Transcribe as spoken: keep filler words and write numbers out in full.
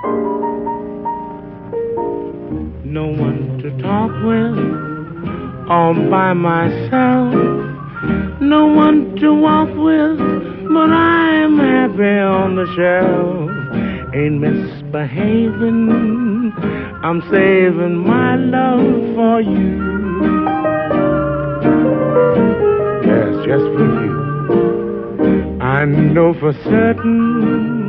No one to talk with, all by myself. No one to walk with, but I'm happy on the shelf. Ain't misbehaving, I'm saving my love for you. Yes, just for you. I know for certain